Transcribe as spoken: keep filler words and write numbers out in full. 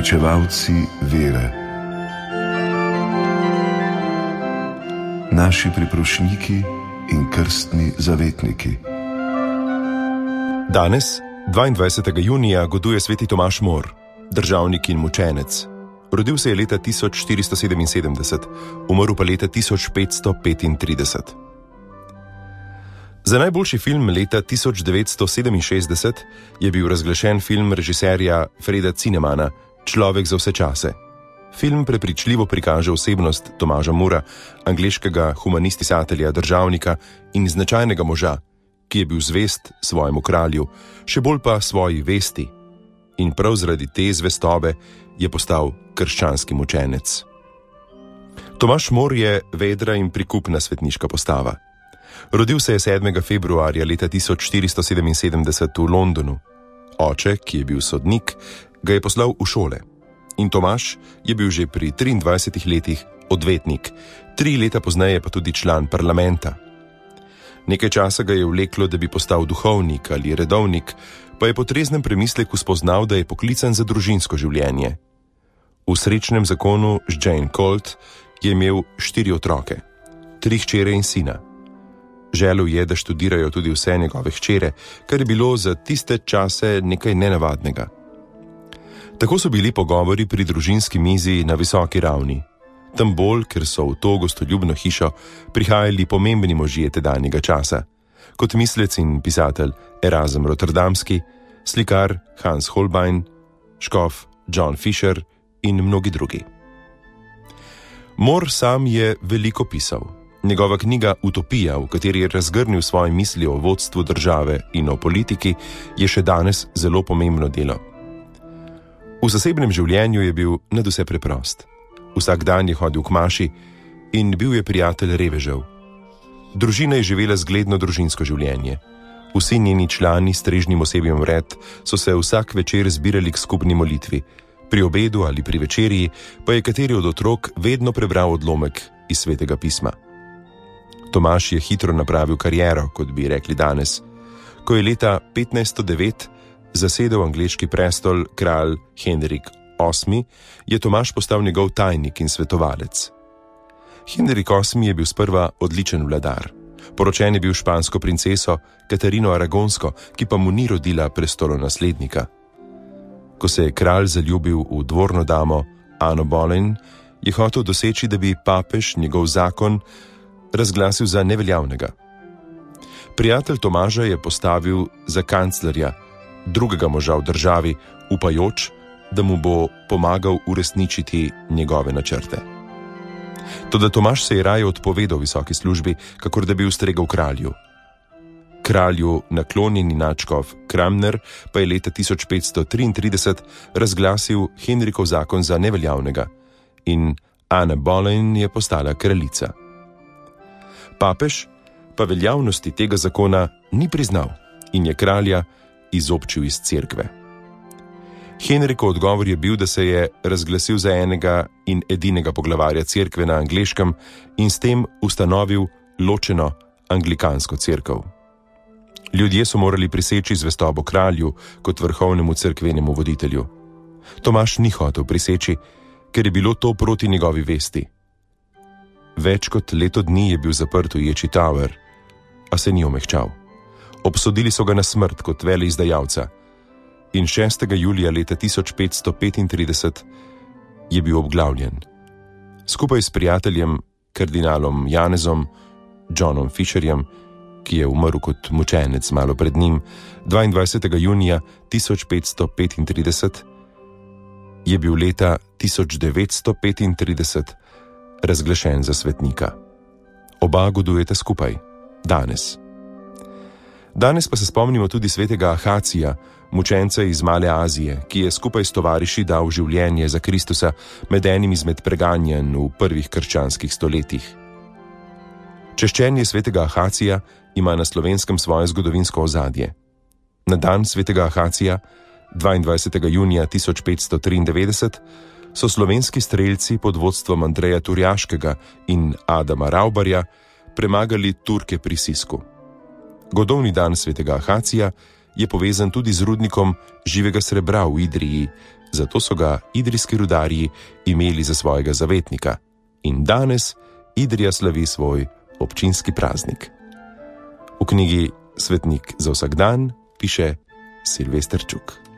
Pričevalci vere. Naši priprošniki in krstni zavetniki. Danes, dvaindvajsetega junija, goduje sveti Tomaž More, državnik in mučenec. Rodil se je leta tisoč štiristo sedeminsedemdeset, umrl pa leta tisoč petsto petintrideset. Za najboljši film leta tisoč devetsto sedeminšestdeset je bil razglašen film režiserja Freda Zinnemana Človek za vse čase. Film prepričljivo prikaže osebnost Tomaža Mora, angleškega humanistisatelja, državnika in značajnega moža, ki je bil zvest svojemu kralju, še bolj pa svoji vesti. In prav zaradi te zvestobe je postal krščanski mučenec. Tomaž More je vedra in prikupna svetniška postava. Rodil se je sedmega februarja leta tisoč štiristo sedeminsedemdeset v Londonu. Oče, ki je bil sodnik, ga je poslal v šole. In Tomaž je bil že pri triindvajsetih letih odvetnik, tri leta pozneje pa tudi član parlamenta. Nekaj časa ga je vleklo, da bi postal duhovnik ali redovnik, pa je po treznem premisleku spoznal, da je poklican za družinsko življenje. V srečnem zakonu z Jane Colt je imel štiri otroke, tri hčere in sina. Želel je, da študirajo tudi vse njegove hčere, kar je bilo za tiste čase nekaj nenavadnega. Tako so bili pogovori pri družinski mizi na visoki ravni, tem bolj, ker so v to gostoljubno hišo prihajali pomembni možje tedanjega časa, kot mislec in pisatelj Erasm Rotterdamski, slikar Hans Holbein, škof John Fisher in mnogi drugi. More sam je veliko pisal. Njegova knjiga Utopija, v kateri je razgrnil svoje misli o vodstvu države in o politiki, je še danes zelo pomembno delo. V zasebnem življenju je bil nadvse preprost. Vsak dan je hodil k maši in bil je prijatelj revežev. Družina je živela zgledno družinsko življenje. Vsi njeni člani s strežnim osebjem vred so se vsak večer zbirali k skupni molitvi. Pri obedu ali pri večerji pa je kateri od otrok vedno prebral odlomek iz svetega pisma. Tomaž je hitro napravil kariero, kot bi rekli danes. Ko je leta petnajststo devet zasedel angleški prestol kralj Henrik osmi, je Tomaž postal njegov tajnik in svetovalec. Henrik osmi je bil sprva odličen vladar. Poročen je bil špansko princeso Katarino Aragonsko, ki pa mu ni rodila prestolonaslednika. Ko se je kralj zaljubil v dvorno damo Ano Boleyn, je hotel doseči, da bi papež njegov zakon razglasil za neveljavnega. Prijatelj Tomaža je postavil za kanclerja drugega moža v državi, upajoč, da mu bo pomagal uresničiti njegove načrte. Toda Tomaž se je raje odpovedal visoki službi, kakor da bi ustregal kralju. Kralju naklonjeni nadškof Cranmer pa je leta tisoč petsto triintrideset razglasil Henrikov zakon za neveljavnega in Anna Boleyn je postala kraljica. Papež pa veljavnosti tega zakona ni priznal in je kralja izobčil iz cerkve. Henrikov odgovor je bil, da se je razglasil za enega in edinega poglavarja cerkve na angleškem in s tem ustanovil ločeno anglikansko cerkev. Ljudje so morali priseči zvestobo kralju kot vrhovnemu cerkvenemu voditelju. Tomaž ni hotel priseči, ker je bilo to proti njegovi vesti. Več kot leto dni je bil zaprt v Ječi Tower, a se ni omehčal. Obsodili so ga na smrt kot veleizdajalca in šestega julija leta tisoč petsto petintrideset je bil obglavljen. Skupaj s prijateljem, kardinalom Janezom, Johnom Fisherjem, ki je umrl kot mučenec malo pred njim, dvaindvajsetega junija tisoč petsto petintrideset, je bil leta tisoč devetsto petintrideset razglašen za svetnika. Oba godujeta skupaj, danes. Danes pa se spomnimo tudi svetega Ahacija, mučenca iz Male Azije, ki je skupaj s tovariši dal življenje za Kristusa med enim izmed preganjanj v prvih krščanskih stoletjih. Češčenje svetega Ahacija ima na Slovenskem svoje zgodovinsko ozadje. Na dan svetega Ahacija, dvaindvajsetega junija tisoč petsto triindevetdeset, so slovenski strelci pod vodstvom Andreja Turjaškega in Adama Raubarja premagali Turke pri Sisku. Godovni dan svetega Ahacija je povezan tudi z rudnikom živega srebra v Idriji, zato so ga idrijski rudarji imeli za svojega zavetnika in danes Idrija slavi svoj občinski praznik. V knjigi Svetnik za vsak dan piše Silvester Čuk.